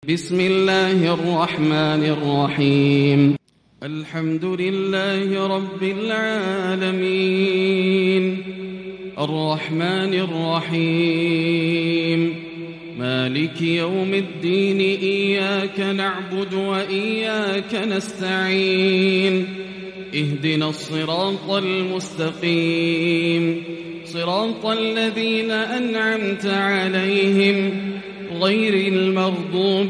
بسم الله الرحمن الرحيم. الحمد لله رب العالمين، الرحمن الرحيم، مالك يوم الدين، إياك نعبد وإياك نستعين، اهدنا الصراط المستقيم، صراط الذين أنعمت عليهم غير المغضوب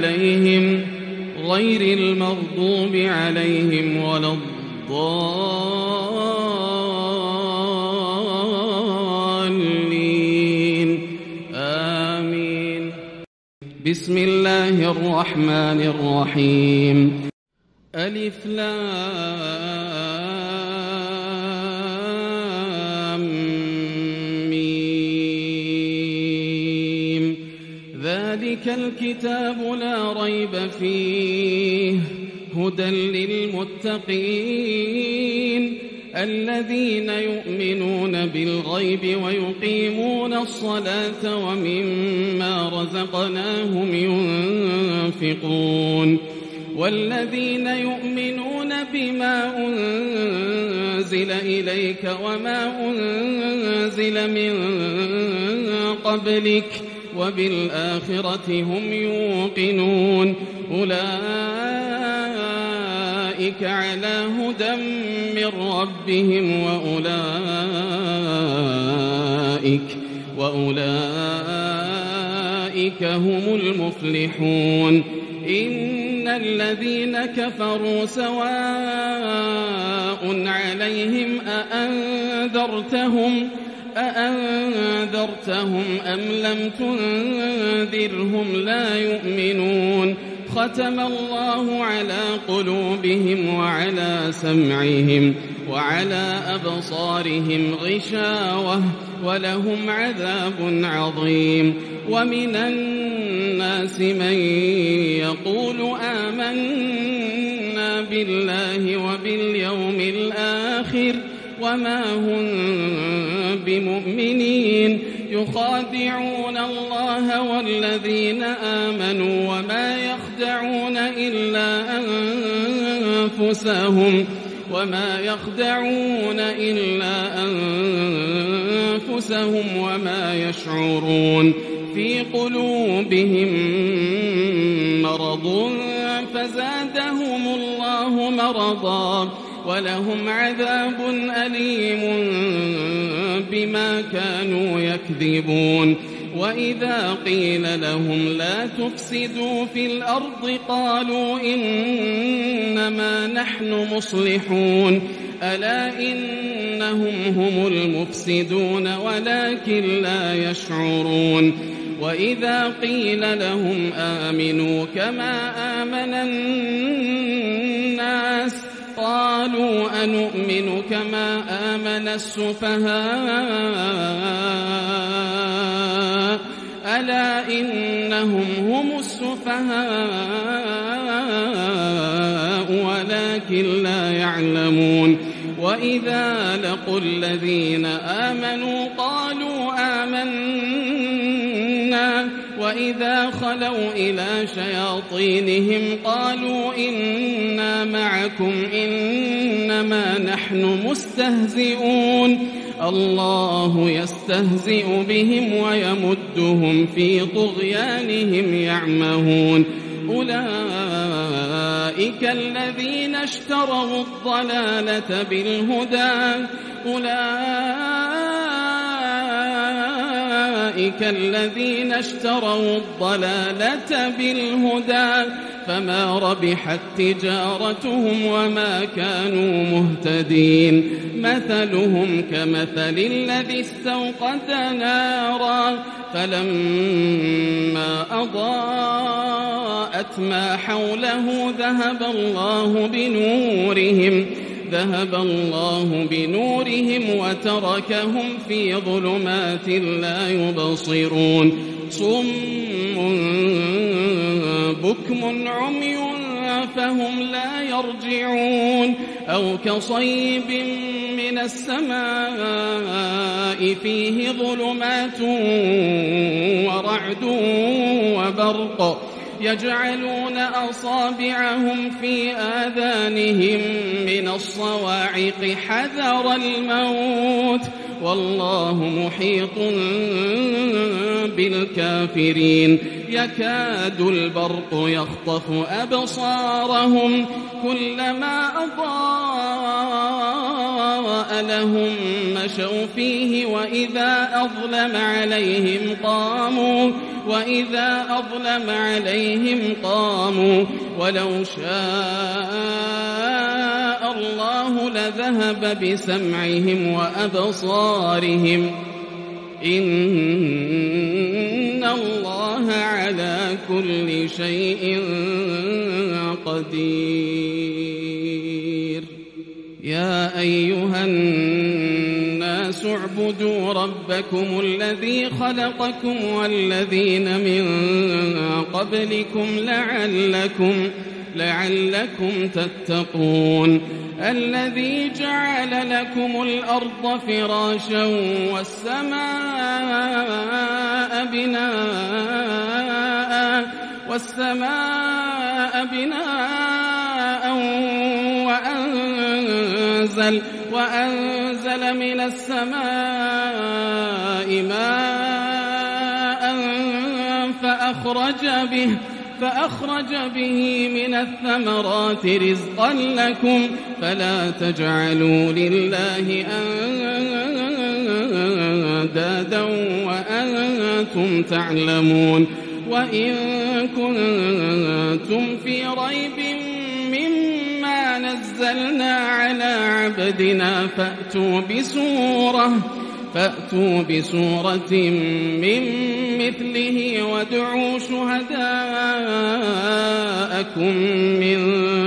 عليهم ولا الضالين، آمين. بسم الله الرحمن الرحيم. ألف لام ميم، ذلك الكتاب لا ريب فيه، هدى للمتقين الذين يؤمنون بالغيب ويقيمون الصلاة ومما رزقناهم ينفقون، والذين يؤمنون بما أنزل إليك وما أنزل من قبلك وبالآخرة هم يوقنون، أولئك على هدى من ربهم وأولئك هم المفلحون. إن الذين كفروا سواء عليهم أأنذرتهم أم لم تنذرهم لا يؤمنون. ختم الله على قلوبهم وعلى سمعهم وعلى أبصارهم غشاوة ولهم عذاب عظيم. ومن الناس من يقول آمنا بالله وباليوم الآخر وما هم بمؤمنين، يخادعون الله والذين آمنوا وما يخدعون إلا أنفسهم وما يشعرون. في قلوبهم مرض فزادهم الله مرضا ولهم عذاب أليم بما كانوا يكذبون. وإذا قيل لهم لا تفسدوا في الأرض قالوا إنما نحن مصلحون، ألا إنهم هم المفسدون ولكن لا يشعرون. وإذا قيل لهم آمنوا كما آمن الناس قالوا أنؤمن كما آمن السفهاء، ألا إنهم هم السفهاء ولكن لا يعلمون. وإذا لقوا الذين آمنوا قالوا آمنا، وإذا خلوا إلى شياطينهم قالوا إنا معكم إنما نحن مستهزئون. الله يستهزئ بهم ويمدهم في طغيانهم يعمهون. أولئك الذين اشتروا الضلالة بالهدى فما ربحت تجارتهم وما كانوا مهتدين. مثلهم كمثل الذي استوقد نارا فلما أضاءت ما حوله ذهب الله بنورهم وتركهم في ظلمات لا يبصرون. صم بكم عمي فهم لا يرجعون. أو كصيب من السماء فيه ظلمات ورعد وبرق يجعلون أصابعهم في آذانهم من الصواعق حذر الموت والله محيط بالكافرين يكاد البرق يخطف أبصارهم كلما أضاء لهم مشوا فيه وإذا أظلم عليهم قاموا ولو شاء الله لذهب بسمعهم وأبصارهم إن الله على كل شيء قدير يا أيها الناس اعبدوا ربكم الذي خلقكم والذين من قبلكم لعلكم تتقون الذي جعل لكم الأرض فراشا والسماء بناء وأنزل من السماء ماء فأخرج به من الثمرات رزقا لكم فلا تجعلوا لله أندادا وأنتم تعلمون وإن كنتم في ريب مما نزلنا على عبدنا فأتوا بسورة من مثله وادعوا شهداءكم من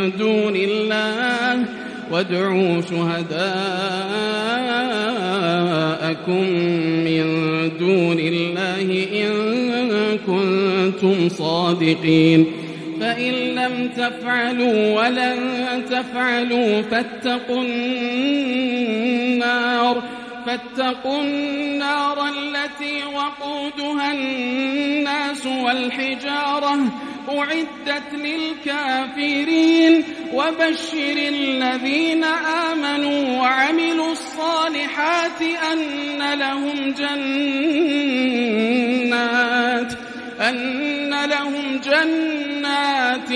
دون الله إن كنتم صادقين فإن لم تفعلوا ولن تفعلوا فاتقوا النار التي وقودها الناس والحجارة أعدت للكافرين وبشر الذين آمنوا وعملوا الصالحات أن لهم جنات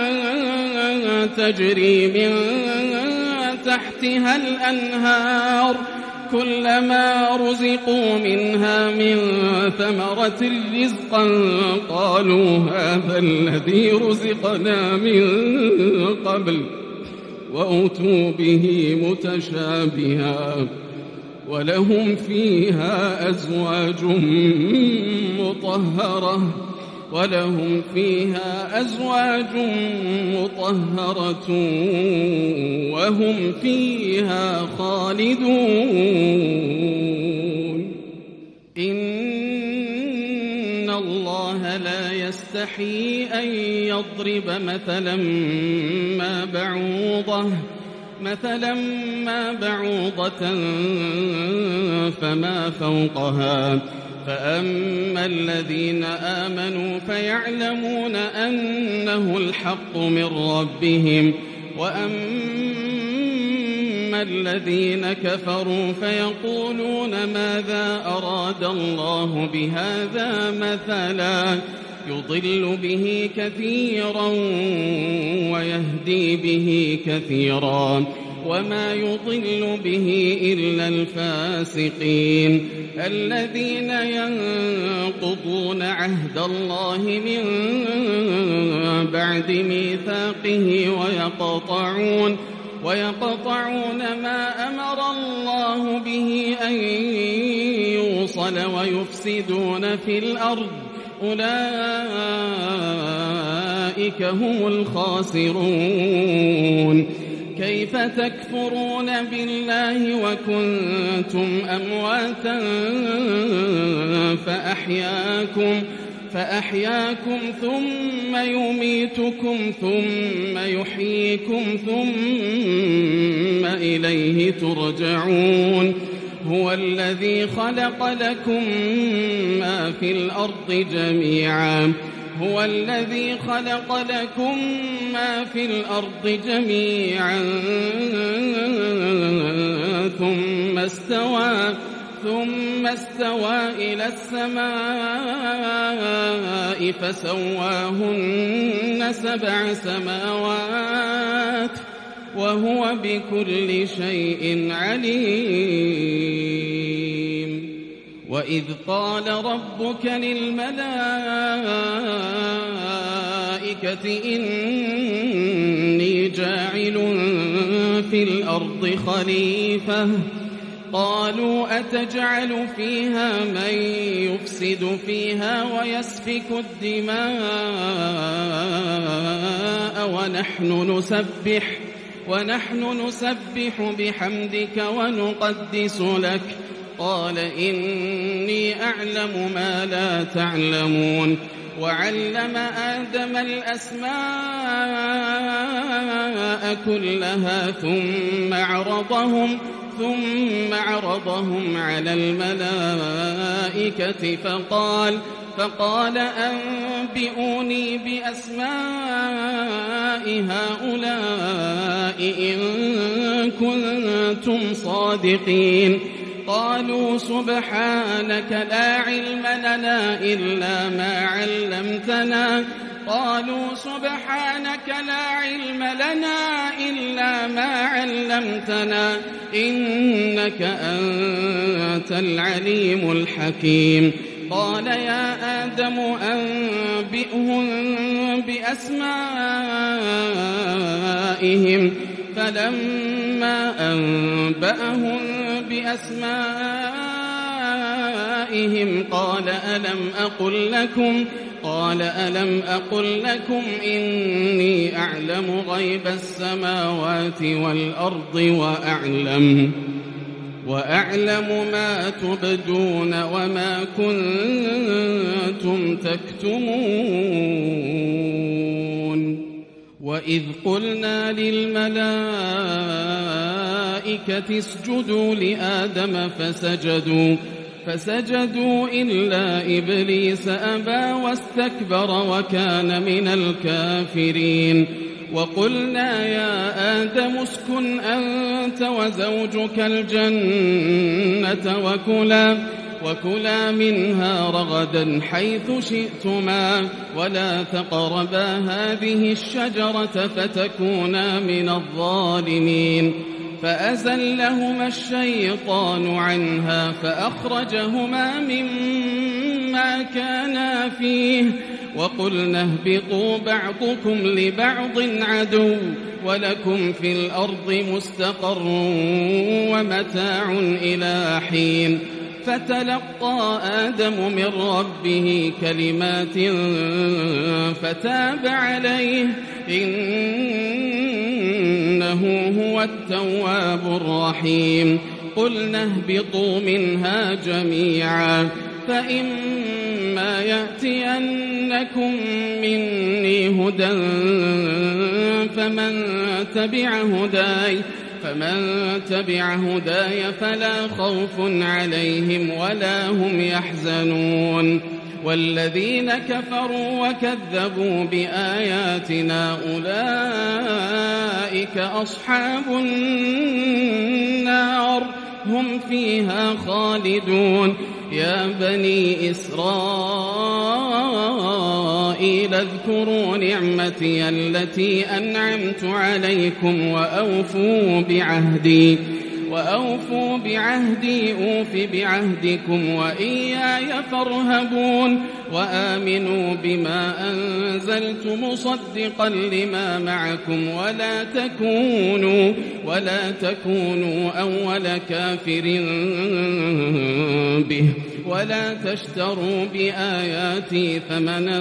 تجري من تحتها الأنهار كلما رزقوا منها من ثمرة رزقا قالوا هذا الذي رزقنا من قبل وأتوا به متشابها ولهم فيها أزواج مطهرة وهم فيها خالدون إن الله لا يستحيي أن يضرب مثلا ما بعوضة فما فوقها فأما الذين آمنوا فيعلمون أنه الحق من ربهم وأما الذين كفروا فيقولون ماذا أراد الله بهذا مثلا يضل به كثيرا ويهدي به كثيرا وما يضل به إلا الفاسقين الذين ينقضون عهد الله من بعد ميثاقه ويقطعون ما أمر الله به أن يوصل ويفسدون في الأرض أولئك هم الخاسرون كيف تكفرون بالله وكنتم أمواتا فأحياكم ثم يميتكم ثم يحييكم ثم إليه ترجعون هو الذي خلق لكم ما في الأرض جميعا هو الذي خلق لكم ما في الأرض جميعا ثم استوى إلى السماء فسواهن 7 سماوات وهو بكل شيء عليم. وإذ قال ربك للملائكة إني جاعل في الأرض خليفة قالوا أتجعل فيها من يفسد فيها ويسفك الدماء ونحن نسبح بحمدك ونقدس لك قال إني أعلم ما لا تعلمون. وعلم آدم الأسماء كلها ثم عرضهم على الملائكة فقال أنبئوني بأسماء هؤلاء إن كنتم صادقين. قالوا سبحانك لا علم لنا إلا ما علمتنا إنك أنت العليم الحكيم. قال يا آدم أنبئهم بأسمائهم فلما أنبأهم بأسمائهم قال ألم أقل لكم إني أعلم غيب السماوات والأرض وأعلم ما تبدون وما كنتم تكتمون. وإذ قلنا للملائكة اسجدوا لآدم فسجدوا إلا إبليس أبى واستكبر وكان من الكافرين. وقلنا يا آدم اسكن أنت وزوجك الجنة وكلا منها رغدا حيث شئتما ولا تقربا هذه الشجرة فتكونا من الظالمين. فأزلهما الشيطان عنها فأخرجهما مما كانا فيه وقلنا اهبطوا بعضكم لبعض عدو ولكم في الأرض مستقر ومتاع إلى حين. فتلقى آدم من ربه كلمات فتاب عليه إنه هو التواب الرحيم. قلنا اهبطوا منها جميعا فإما يأتينكم مني هدى فمن تبع هداي فلا خوف عليهم ولا هم يحزنون. والذين كفروا وكذبوا بآياتنا أولئك أصحاب النار هم فيها خالدون. يا بني إسرائيل اذكروا نعمتي التي أنعمت عليكم وأوفوا بعهدي أوف بعهدكم وإياي فارهبون. وآمنوا بما أنزلت مصدقا لما معكم ولا تكونوا أول كافر به ولا تشتروا بآياتي ثمنا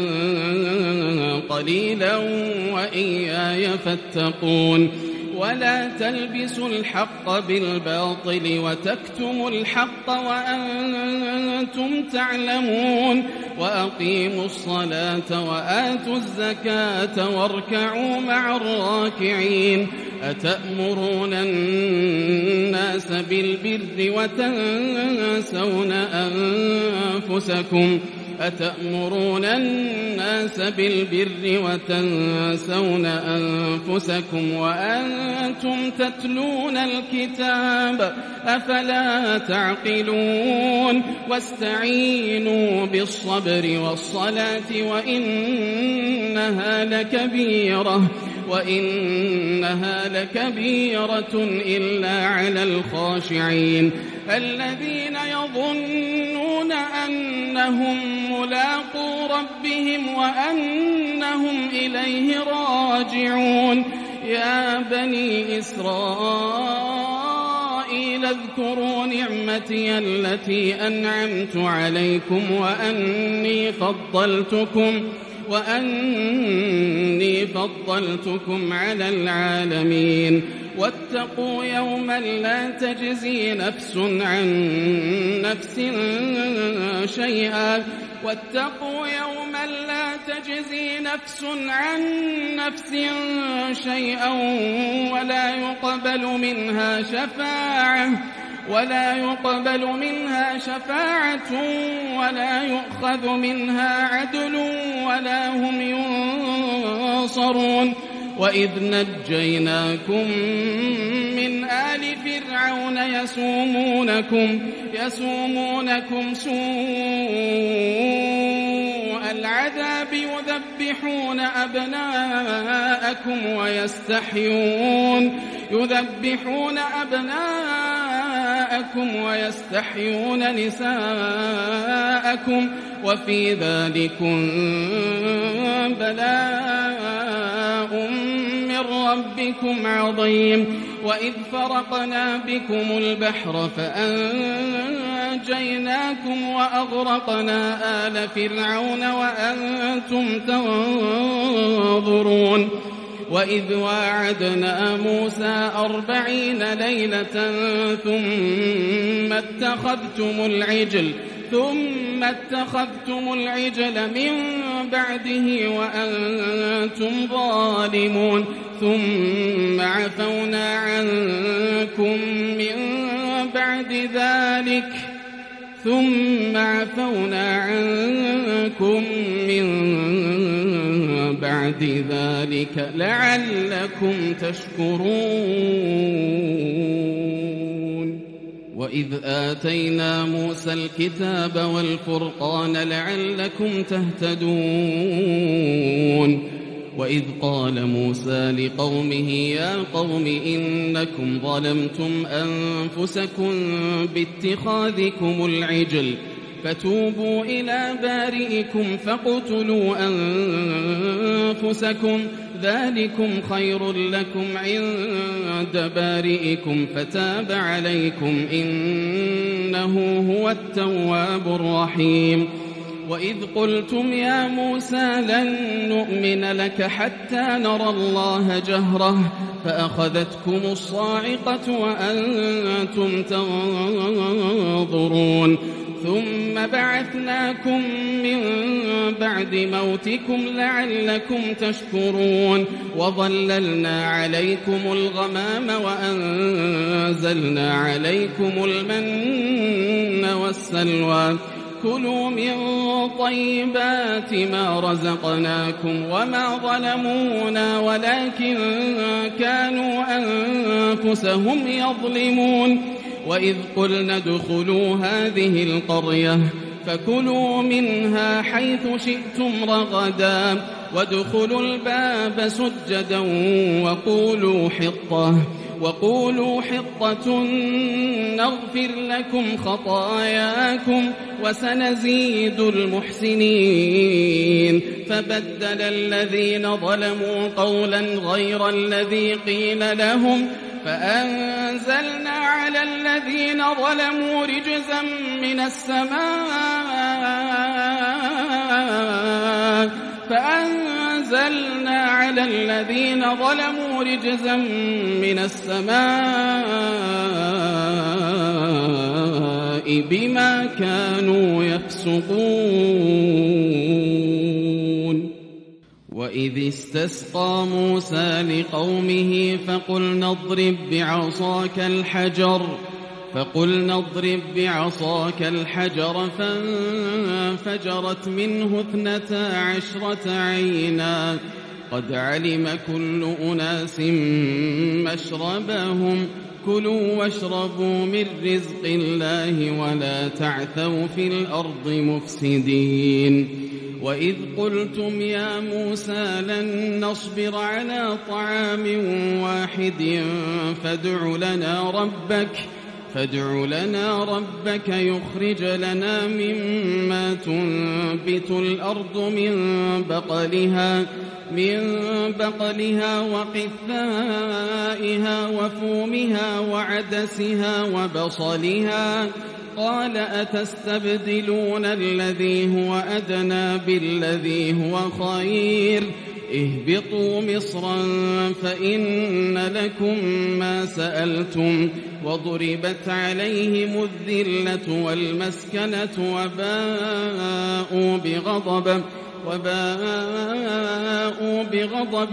قليلا وإياي فاتقون. ولا تلبسوا الحق بالباطل وتكتموا الحق وأنتم تعلمون. وأقيموا الصلاة وآتوا الزكاة واركعوا مع الراكعين. أتأمرون الناس بالبر وتنسون أنفسكم أتأمرون الناس بالبر وتنسون أنفسكم وأنتم تتلون الكتاب أفلا تعقلون واستعينوا بالصبر والصلاة وإنها لكبيرة إلا على الخاشعين الذين يظنون أنهم ملاقو ربهم وأنهم إليه راجعون يا بني إسرائيل اذكروا نعمتي التي أنعمت عليكم وأني فضلتكم على العالمين واتقوا يوما لا تجزي نفس عن نفس شيئا ولا يقبل منها شفاعة ولا يؤخذ منها عدل ولا هم ينصرون وإذ نجيناكم من آل فرعون يسومونكم سوء العذاب يذبحون أبناءكم ويستحيون نساءكم وفي ذلكم بلاء من ربكم عظيم وإذ فرقنا بكم البحر فأنجيناكم وأغرقنا آل فرعون وأنتم تنظرون وإذ واعدنا موسى 40 ليلة ثم اتخذتم العجل من بعده وأنتم ظالمون ثم عفونا عنكم من بعد ذلك لعلكم تشكرون وإذ آتينا موسى الكتاب والفرقان لعلكم تهتدون وإذ قال موسى لقومه يا قوم إنكم ظلمتم أنفسكم باتخاذكم العجل فتوبوا إلى بارئكم فاقتلوا أنفسكم ذلكم خير لكم عند بارئكم فتاب عليكم إنه هو التواب الرحيم وإذ قلتم يا موسى لن نؤمن لك حتى نرى الله جهرة فأخذتكم الصاعقة وأنتم تنظرون ثم بعثناكم من بعد موتكم لعلكم تشكرون وظللنا عليكم الغمام وأنزلنا عليكم المن والسلوى كلوا من طيبات ما رزقناكم وما ظلمونا ولكن كانوا أنفسهم يظلمون وإذ قلنا ادخلوا هذه القرية فكلوا منها حيث شئتم رغدا وادخلوا الباب سجدا وقولوا حطة نغفر لكم خطاياكم وسنزيد المحسنين فبدل الذين ظلموا قولا غير الذي قيل لهم فأنزلنا على الذين ظلموا رجزا من السماء بما كانوا يفسقون وإذ استسقى موسى لقومه فقلنا اضرب بعصاك الحجر فقلنا اضرب بعصاك الحجر فانفجرت منه 12 عينا قد علم كل أناس مشربهم كلوا واشربوا من رزق الله ولا تعثوا في الأرض مفسدين وإذ قلتم يا موسى لن نصبر على طعام واحد فادع لنا ربك يخرج لنا مما تنبت الأرض من بقلها وقثائها وفومها وعدسها وبصلها قال أتستبدلون الذي هو أدنى بالذي هو خير اهبطوا مصرا فإن لكم ما سألتم وضربت عليهم الذلة والمسكنة وباءوا بغضب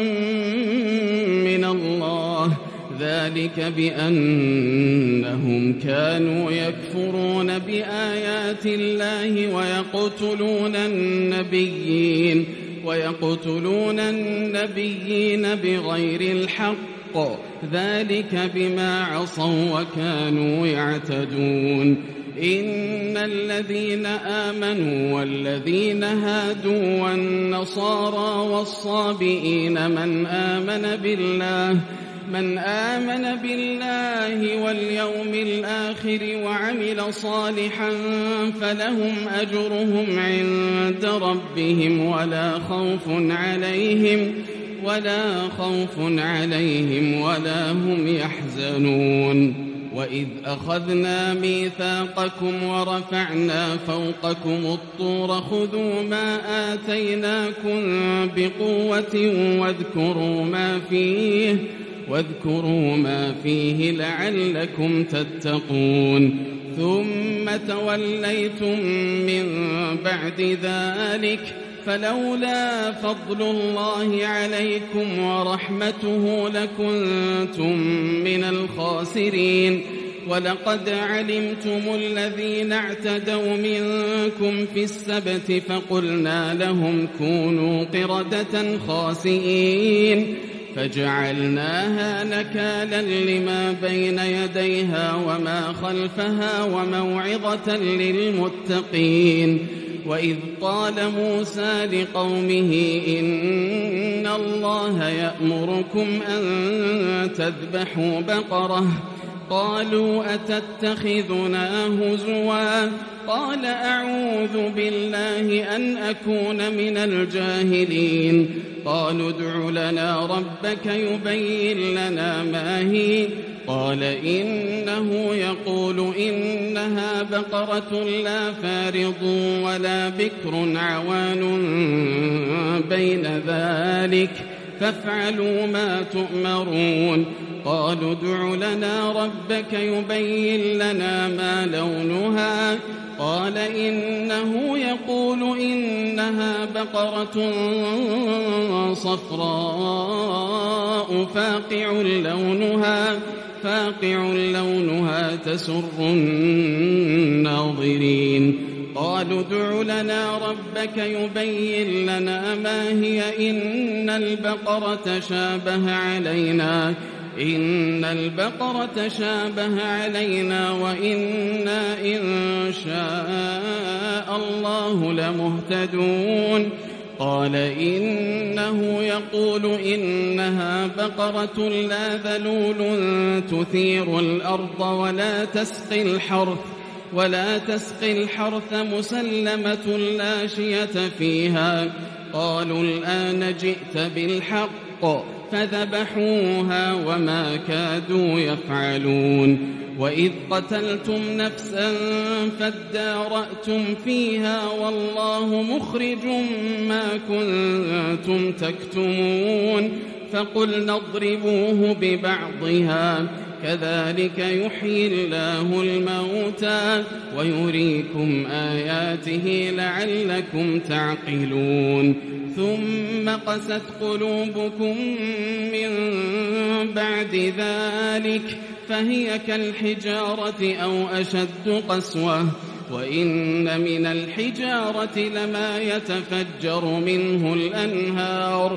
من الله ذلك بأنهم كانوا يكفرون بآيات الله ويقتلون النبيين بغير الحق ذلك بما عصوا وكانوا يعتدون إن الذين آمنوا والذين هادوا والنصارى والصابئين من آمن بالله واليوم الآخر وعمل صالحا فلهم أجرهم عند ربهم ولا خوف عليهم ولا هم يحزنون وإذ أخذنا ميثاقكم ورفعنا فوقكم الطور خذوا ما آتيناكم بقوة واذكروا ما فيه لعلكم تتقون ثم توليتم من بعد ذلك فلولا فضل الله عليكم ورحمته لكنتم من الخاسرين ولقد علمتم الذين اعتدوا منكم في السبت فقلنا لهم كونوا قردة خاسئين فجعلناها نكالا لما بين يديها وما خلفها وموعظة للمتقين وإذ قال موسى لقومه إن الله يأمركم أن تذبحوا بقرة قالوا أتتخذنا هزوا قال أعوذ بالله أن أكون من الجاهلين قالوا ادع لنا ربك يبين لنا ما هي قال إنه يقول إنها بقرة لا فارض ولا بكر عوان بين ذلك فافعلوا ما تؤمرون قالوا ادع لنا ربك يبين لنا ما لونها قال إنه يقول إنها بقرة صفراء فاقع لونها تسر الناظرين قالوا ادع لنا ربك يبين لنا ما هي إن البقرة شابه علينا وإنا إن شاء الله لمهتدون قال إنه يقول إنها بقرة لا ذلول تثير الأرض ولا تسقي الحرث مسلمة لا شية فيها قالوا الآن جئت بالحق فذبحوها وما كادوا يفعلون وإذ قتلتم نفسا فادارأتم فيها والله مخرج ما كنتم تكتمون فقلنا اضربوه ببعضها كذلك يحيي الله الموتى ويريكم آياته لعلكم تعقلون ثم قست قلوبكم من بعد ذلك فهي كالحجارة أو أشد قسوة وإن من الحجارة لما يتفجر منه الأنهار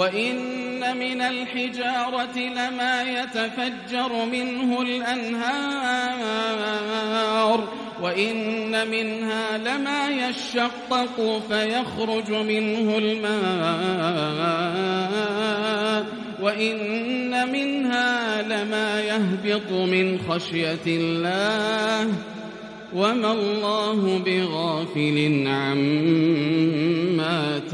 وإن منها لما يشقق فيخرج منه الماء وإن منها لما يهبط من خشية الله وما الله بغافل عما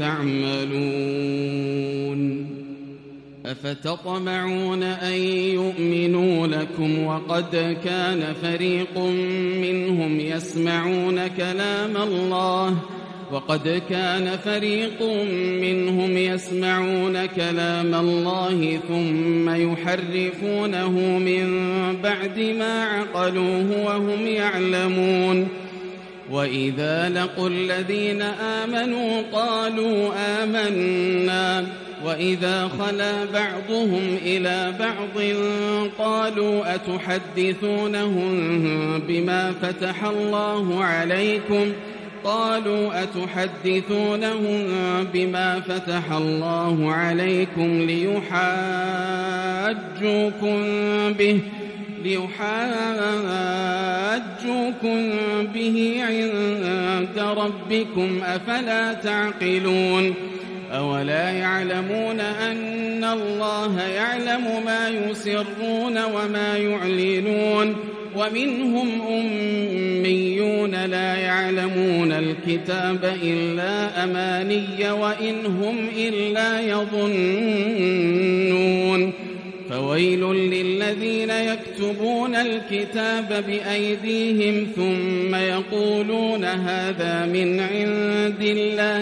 تعملون أفتطمعون أن يؤمنوا لكم وقد كان فريق منهم يسمعون كلام الله ثم يحرفونه من بعد ما عقلوه وهم يعلمون وإذا لقوا الذين آمنوا قالوا آمنا وإذا خلا بعضهم إلى بعض قالوا أتحدثونهم بما فتح الله عليكم ليحاجوكم به عند ربكم أفلا تعقلون أولا يعلمون أن الله يعلم ما يسرون وما يعلنون ومنهم أميون لا يعلمون الكتاب إلا أماني وإن هم إلا يظنون فويل للذين يكتبون الكتاب بأيديهم ثم يقولون هذا من عند الله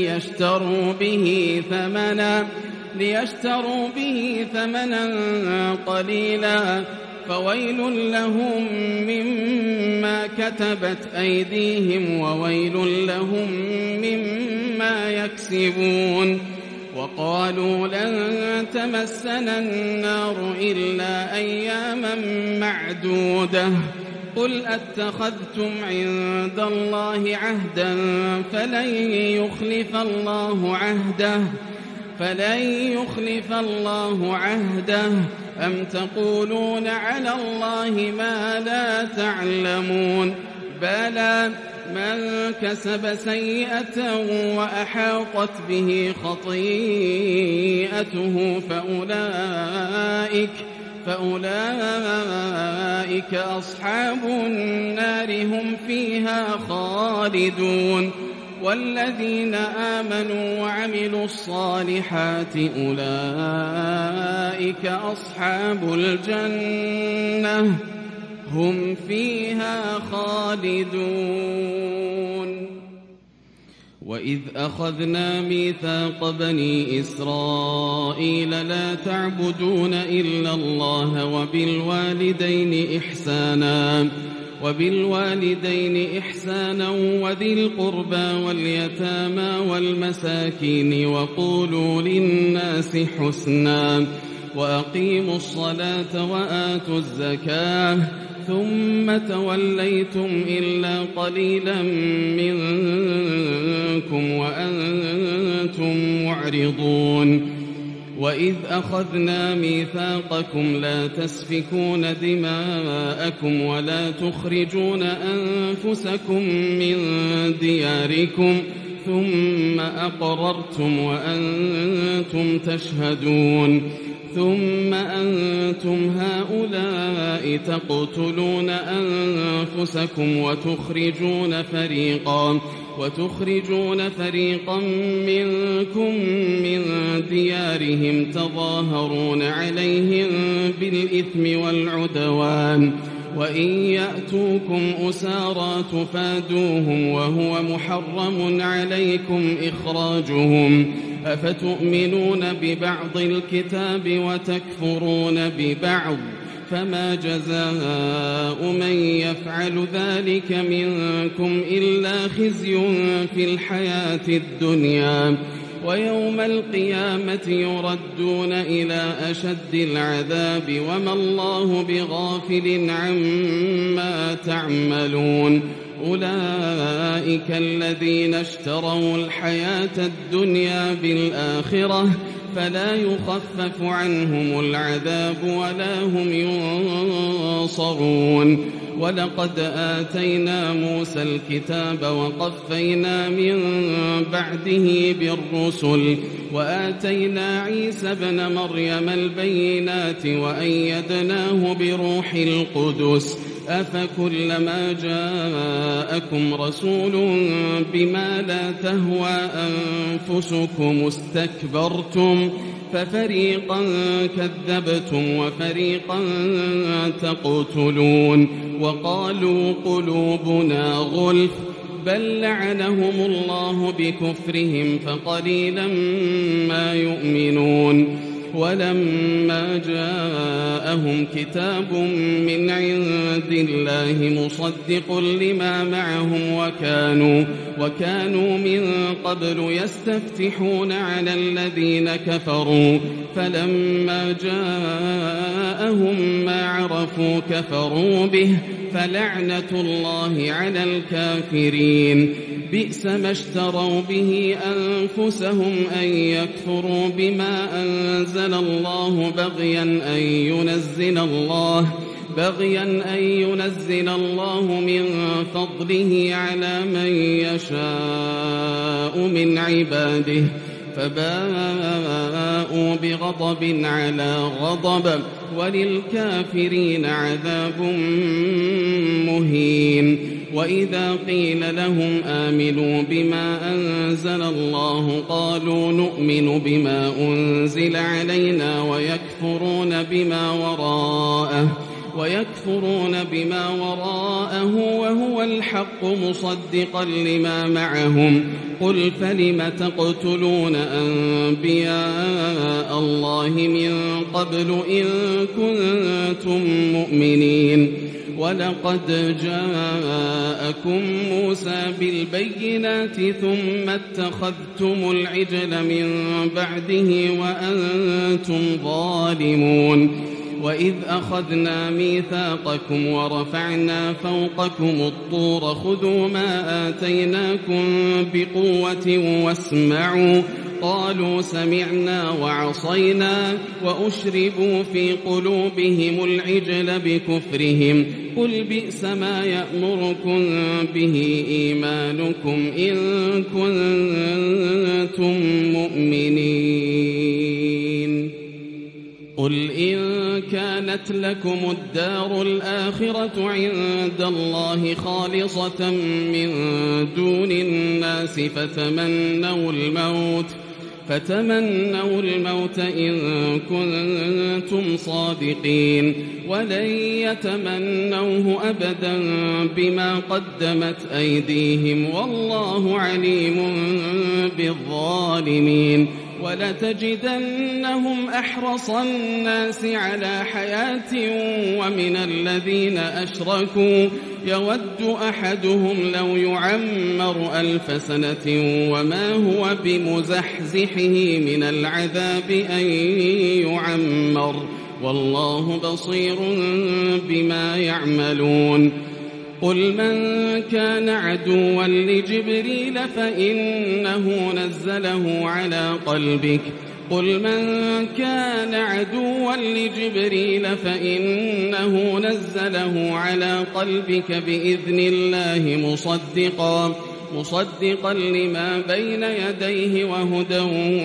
ليشتروا به ثمنا قليلا فويل لهم مما كتبت أيديهم وويل لهم مما يكسبون وقالوا لن تمسنا النار إلا أياما معدودة قل أتخذتم عند الله عهدا فلن يخلف الله عهده أم تقولون على الله ما لا تعلمون بلى من كسب سيئة وأحاطت به خطيئته فأولئك أصحاب النار هم فيها خالدون والذين آمنوا وعملوا الصالحات أولئك أصحاب الجنة هم فيها خالدون وإذ أخذنا ميثاق بني إسرائيل لا تعبدون إلا الله وبالوالدين إحسانا وذي القربى واليتامى والمساكين وقولوا للناس حسنا وأقيموا الصلاة وآتوا الزكاة ثم توليتم إلا قليلا منكم وأنتم معرضون وإذ أخذنا ميثاقكم لا تسفكون دماءكم ولا تخرجون أنفسكم من دياركم ثم أقررتم وأنتم تشهدون ثم أنتم هؤلاء تقتلون أنفسكم وتخرجون فريقا منكم من ديارهم تظاهرون عليهم بالإثم والعدوان وإن يأتوكم أسارى تفادوهم وهو محرم عليكم إخراجهم أفتؤمنون ببعض الكتاب وتكفرون ببعض فما جزاء من يفعل ذلك منكم إلا خزي في الحياة الدنيا ويوم القيامة يردون إلى أشد العذاب وما الله بغافل عما تعملون أولئك الذين اشتروا الحياة الدنيا بالآخرة فلا يخفف عنهم العذاب ولا هم ينصرون ولقد آتينا موسى الكتاب وقفينا من بعده بالرسل وآتينا عيسى ابن مريم البينات وأيدناه بروح القدس أفكلما جاءكم رسول بما لا تهوى أنفسكم استكبرتم ففريقا كذبتم وفريقا تقتلون وقالوا قلوبنا غلف بل لعنهم الله بكفرهم فقليلا ما يؤمنون ولما جاءهم كتاب من عند الله مصدق لما معهم وكانوا من قبل يستفتحون على الذين كفروا فلما جاءهم ما عرفوا كفروا به فلعنة الله على الكافرين بئس ما اشتروا به أنفسهم أن يكفروا بما أنزل الله بغيا أن ينزل الله من فضله على من يشاء من عباده فباءوا بغضب على غضب وللكافرين عذاب مهين وإذا قيل لهم آمنوا بما أنزل الله قالوا نؤمن بما أنزل علينا ويكفرون بما وراءه وهو الحق مصدقا لما معهم قل فلم تقتلون أنبياء الله من قبل إن كنتم مؤمنين ولقد جاءكم موسى بالبينات ثم اتخذتم العجل من بعده وأنتم ظالمون وإذ أخذنا ميثاقكم ورفعنا فوقكم الطور خذوا ما آتيناكم بقوة واسمعوا قالوا سمعنا وعصينا وأشربوا في قلوبهم العجل بكفرهم قل بئس ما يأمركم به إيمانكم إن كنتم مؤمنين قل إن كانت لكم الدار الآخرة عند الله خالصة من دون الناس فتمنوا الموت إن كنتم صادقين ولن يتمنوه أبدا بما قدمت أيديهم والله عليم بالظالمين ولتجدنهم أحرص الناس على حياة ومن الذين أشركوا يود أحدهم لو يعمر 1000 سنة وما هو بمزحزحه من العذاب أن يعمر والله بصير بما يعملون قل من كان عدوا لجبريل فإنه نزله على قلبك بإذن الله مصدقا لما بين يديه وهدى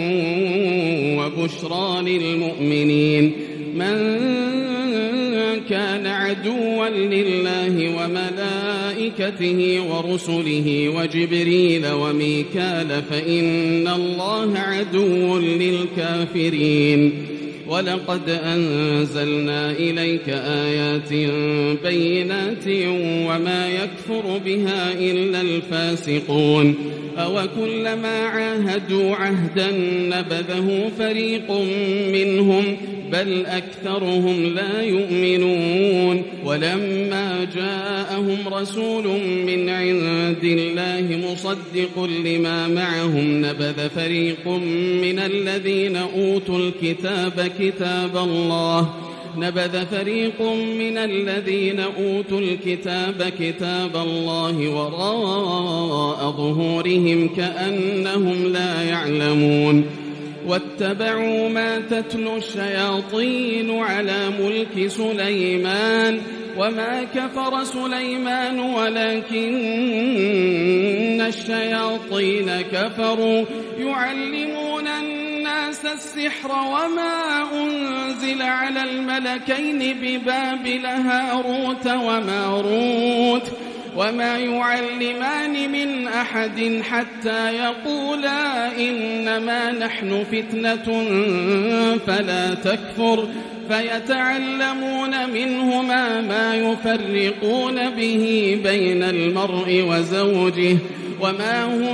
وبشرى للمؤمنين من كان عدوا لله وملائكته ورسله وجبريل وميكال فإن الله عدو للكافرين ولقد أنزلنا إليك آيات بينات وما يكفر بها إلا الفاسقون أوكلما عاهدوا عهدا نبذه فريق منهم بل أكثرهم لا يؤمنون ولما جاءهم رسول من عند الله مصدق لما معهم نبذ فريق من الذين أوتوا الكتاب كتاب الله وراء ظهورهم كأنهم لا يعلمون واتبعوا ما تتلو الشياطين على ملك سليمان وما كفر سليمان ولكن الشياطين كفروا يعلمون الناس السحر وما أنزل على الملكين ببابل هاروت وماروت وما يعلمان من أحد حتى يقولا إنما نحن فتنة فلا تكفر فيتعلمون منهما ما يفرقون به بين المرء وزوجه وما هم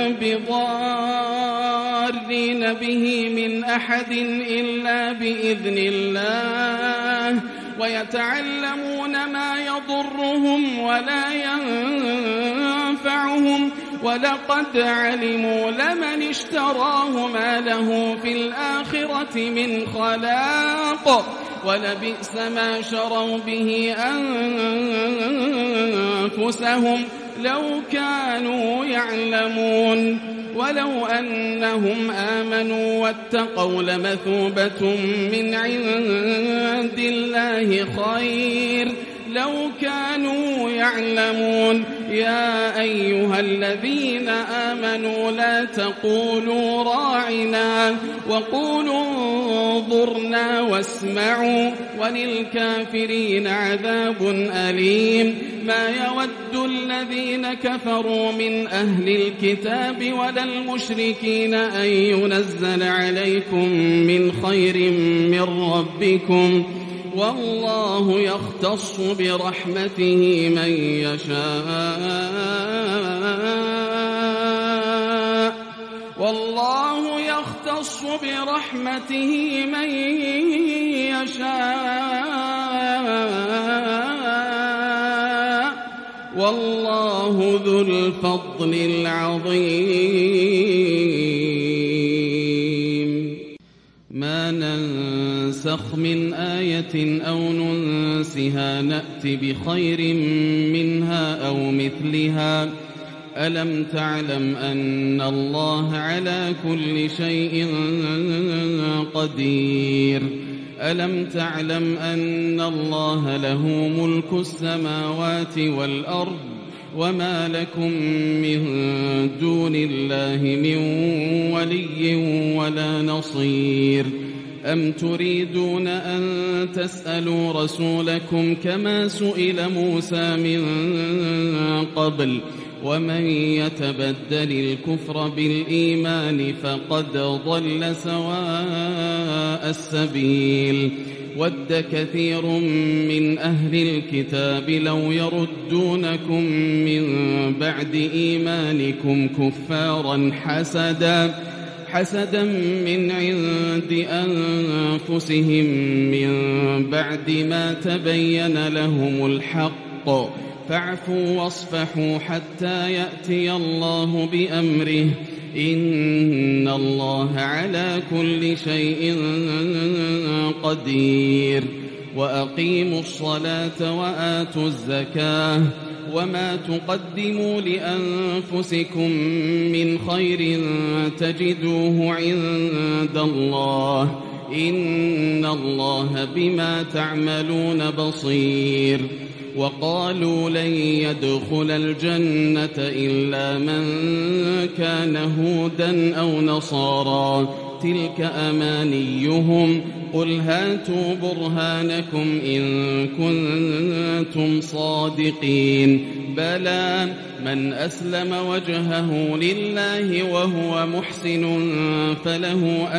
بضارين به من أحد إلا بإذن الله ويتعلمون ما يضرهم ولا ينفعهم ولقد علموا لمن اشتراه ما له في الآخرة من خلاق ولبئس ما شروا به أنفسهم لو كانوا يعلمون ولو أنهم آمنوا واتقوا لمثوبة من عند الله خير لو كانوا يعلمون يا أيها الذين آمنوا لا تقولوا راعنا وقولوا انظرنا واسمعوا وللكافرين عذاب أليم ما يود الذين كفروا من أهل الكتاب ولا المشركين أن ينزل عليكم من خير من ربكم والله يختص برحمته من يشاء والله يختص برحمته من يشاء والله ذو الفضل العظيم ما ننسخ من آية أو ننسها نأت بخير منها أو مثلها ألم تعلم أن الله على كل شيء قدير ألم تعلم أن الله له ملك السماوات والأرض وما لكم من دون الله من ولي ولا نصير أم تريدون أن تسألوا رسولكم كما سئل موسى من قبل ومن يتبدل الكفر بالإيمان فقد ضل سواء السبيل ود كثير من أهل الكتاب لو يردونكم من بعد إيمانكم كفارا حسدا من عند أنفسهم من بعد ما تبين لهم الحق فاعفوا واصفحوا حتى يأتي الله بأمره إن الله على كل شيء قدير وأقيموا الصلاة وآتوا الزكاة وما تقدموا لأنفسكم من خير تجدوه عند الله إن الله بما تعملون بصير وقالوا لن يدخل الجنة إلا من كان هودا أو نصارى تلك أمانيهم قل هاتوا برهانكم إن كنتم صادقين بلى من أسلم وجهه لله وهو محسن فله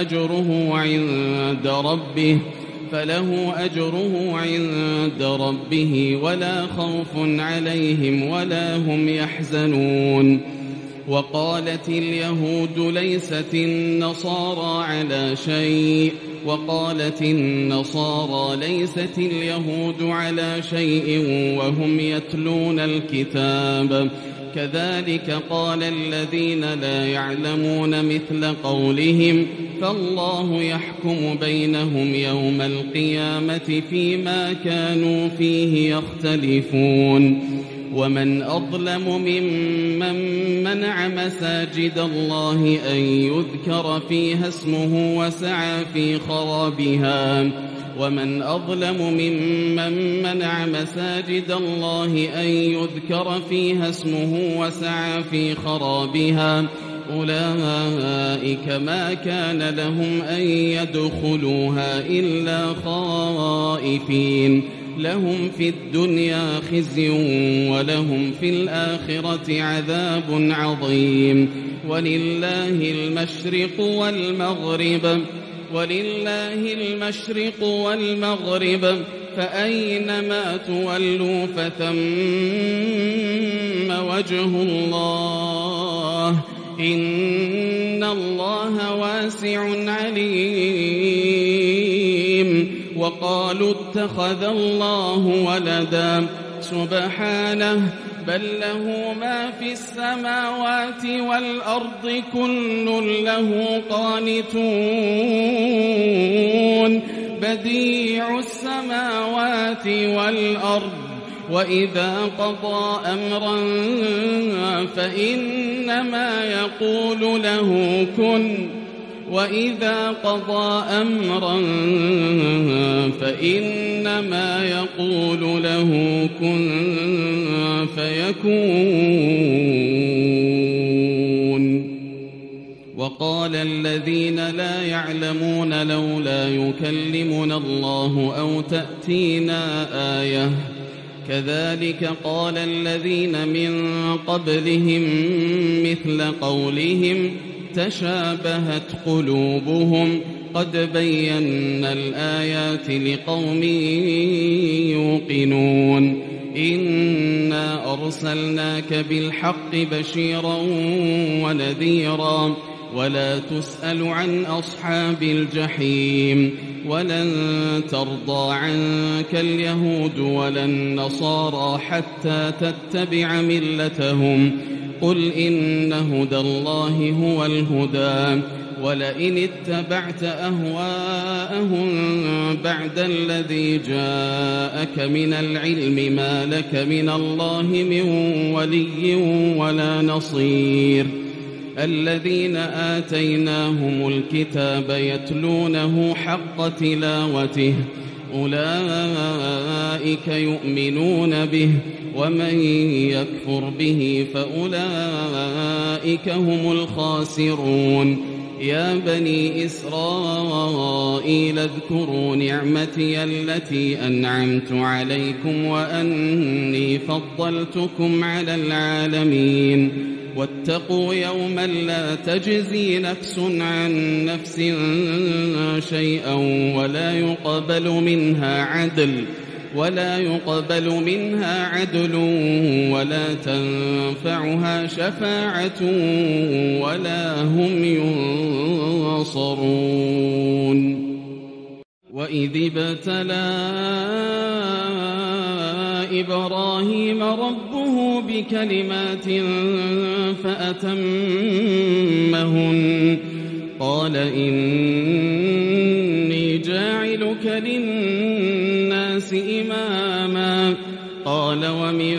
أجره عند ربه ولا خوف عليهم ولا هم يحزنون وقالت اليهود ليست النصارى على شيء وقالت النصارى ليست اليهود على شيء وهم يتلون الكتاب كذلك قال الذين لا يعلمون مثل قولهم فالله يحكم بينهم يوم القيامة فيما كانوا فيه يختلفون ومن أظلم ممن منع مساجد الله أن يذكر فيها اسمه وسعى في خرابها ومن أظلم ممن منع مساجد الله أن يذكر فيها اسمه وسعى في خرابها أولئك ما كان لهم أن يدخلوها إلا خائفين لهم في الدنيا خزي ولهم في الآخرة عذاب عظيم ولله المشرق والمغرب فأينما تولوا فثم وجه الله إن الله واسع عليم وقالوا اتخذ الله ولدا سبحانه بل له ما في السماوات والأرض كل له قانتون بديع السماوات والأرض وإذا قضى أمرا فإنما يقول له كن وإذا قضى أمرا فإنما يقول له كن فيكون وقال الذين لا يعلمون لولا يكلمنا الله أو تأتينا آية كذلك قال الذين من قبلهم مثل قولهم تشابهت قلوبهم قد بينا الآيات لقوم يوقنون إنا أرسلناك بالحق بشيرا ونذيرا ولا تسأل عن أصحاب الجحيم ولن ترضى عنك اليهود ولا النصارى حتى تتبع ملتهم قل إن هدى الله هو الهدى ولئن اتبعت أهواءهم بعد الذي جاءك من العلم ما لك من الله من ولي ولا نصير الذين آتيناهم الكتاب يتلونه حق تلاوته أولئك يؤمنون به ومن يكفر به فأولئك هم الخاسرون يا بني إسرائيل اذكروا نعمتي التي أنعمت عليكم وأني فضلتكم على العالمين واتقوا يوما لا تجزي نفس عن نفس شيئا ولا يقبل منها عدل ولا تنفعها شفاعة ولا هم ينصرون وإذ ابتلى إبراهيم ربه بكلمات فأتمهن قال إني جاعلك للناس إماما قال ومن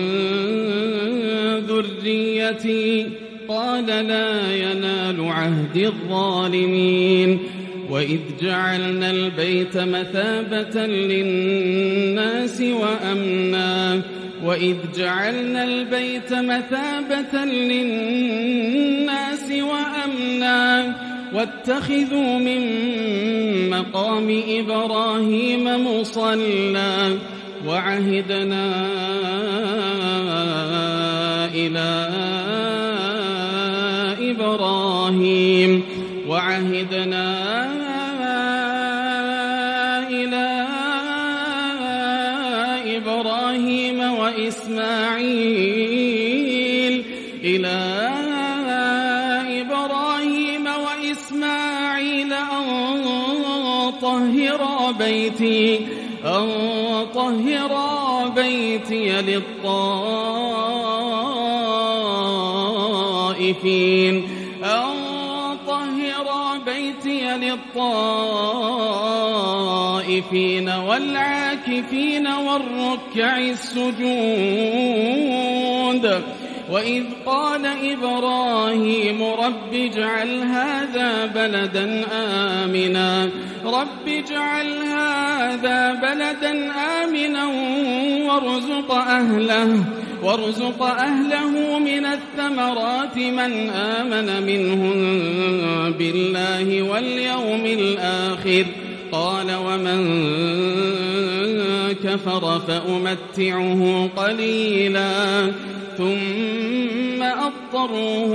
ذريتي قال لا ينال عهد الظالمين وإذ جعلنا البيت مثابة للناس وأمنا واتخذوا من مقام إبراهيم مصلى وعهدنا إلى إبراهيم وإسماعيل طهرا بيتي للطائفين والعاكفين والركع السجود. وإذ قال إبراهيم رب اجعل هذا بلدا آمنا وارزق أهله من الثمرات من آمن منهم بالله واليوم الآخر. قال ومن كفر فأمتعه قليلا ثم أضطره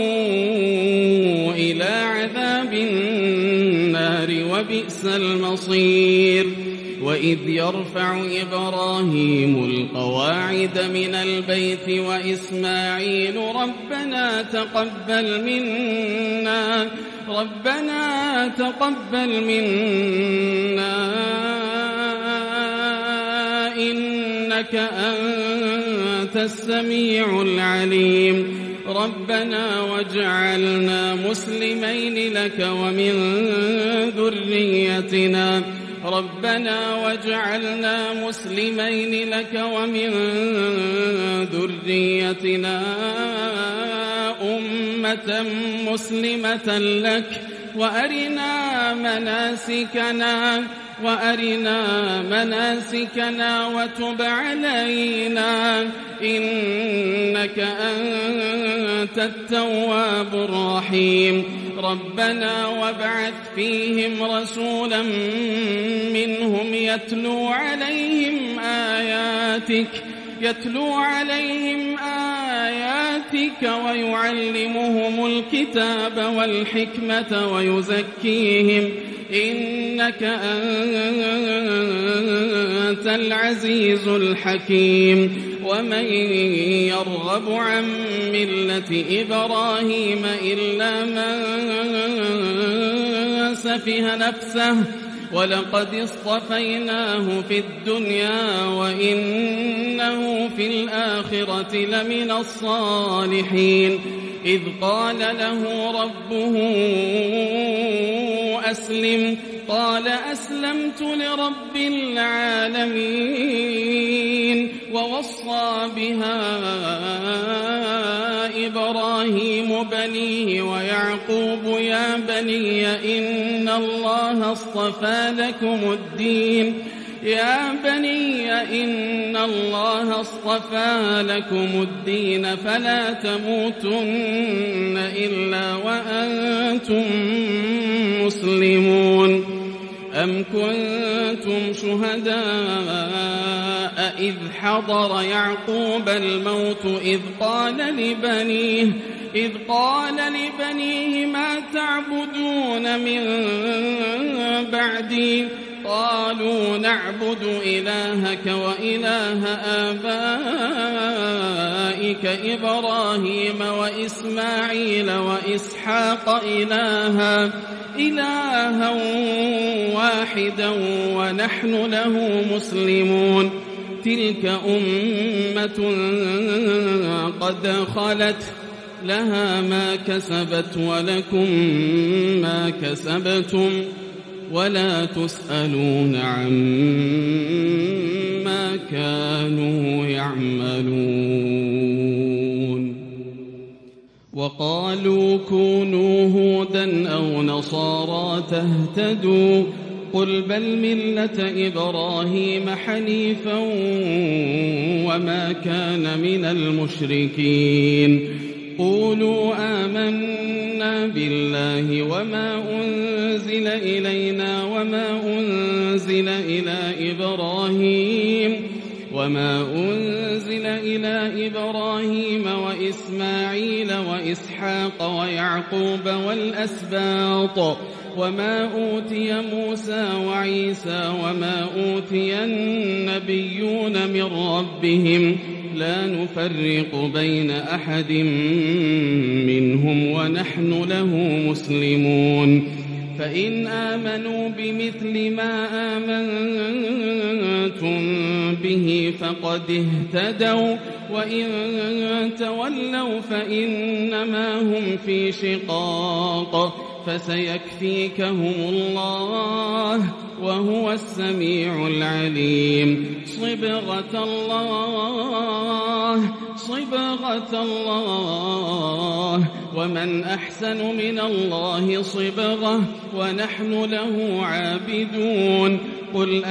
إلى عذاب النار وبئس المصير. وإذ يرفع إبراهيم القواعد من البيت وإسماعيل ربنا تقبل منا إنك أنت السميع العليم. ربنا واجعلنا مسلمين لك ومن ذريتنا أمة مسلمة لك وأرنا مناسكنا وتب علينا إنك أنت التواب الرحيم. ربنا وابعث فيهم رسولا منهم يتلو عليهم آياتك ويعلمهم الكتاب والحكمة ويزكيهم إنك أنت العزيز الحكيم. ومن يرغب عن ملة إبراهيم إلا من سفه نفسه ولقد اصطفيناه في الدنيا وإنه في الآخرة لمن الصالحين. إذ قال له ربه أسلم قال أسلمت لرب العالمين. ووصى بها إبراهيم بنيه ويعقوب يا بني إن الله اصطفى لكم الدين فلا تموتن إلا وأنتم مسلمون. أم كنتم شهداء إذ حضر يعقوب الموت إذ قال لبنيه ما تعبدون من بعدي قالوا نعبد إلهك وإله آبائك إبراهيم وإسماعيل وإسحاق إلها واحدا ونحن له مسلمون. تلك أمة قد خلت لها ما كسبت ولكم ما كسبتم ولا تسألون عما كانوا يعملون. وقالوا كونوا هودا أو نصارى تهتدوا قل بل ملة إبراهيم حنيفا وما كان من المشركين. قولوا آمنا بالله وما أنزل إلينا وما أنزل إلى إبراهيم وإسماعيل وإسحاق ويعقوب والأسباط وما أوتي موسى وعيسى وما أوتي النبيون من ربهم لا نفرق بين أحد منهم ونحن له مسلمون. فإن آمنوا بمثل ما آمنتم به فقد اهتدوا وإن تولوا فإنما هم في شقاق فسيكفيكهم الله وهو السميع العليم صبغة الله ومن أحسن من الله صبغة ونحن له عابدون قل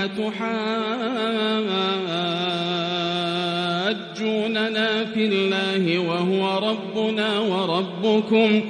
أتحاجوننا في الله وهو ربنا وربكم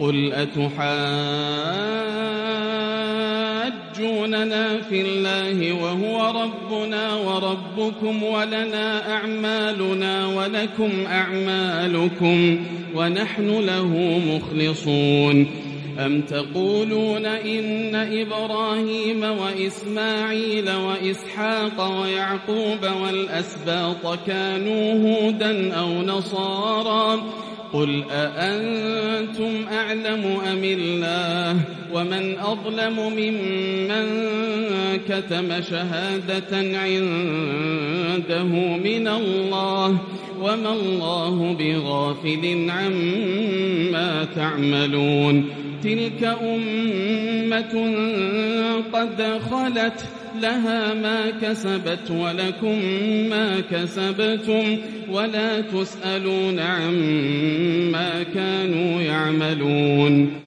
ولنا أعمالنا ولكم أعمالكم ونحن له مخلصون أم تقولون إن إبراهيم وإسماعيل وإسحاق ويعقوب والأسباط كانوا هودا أو نصارى قل أأنتم أعلم أم الله ومن أظلم ممن كتم شهادة عنده من الله وما الله بغافل عما تعملون تلك أمة قد خلت لها ما كسبت ولكم ما كسبتم ولا تسألون عما كانوا يعملون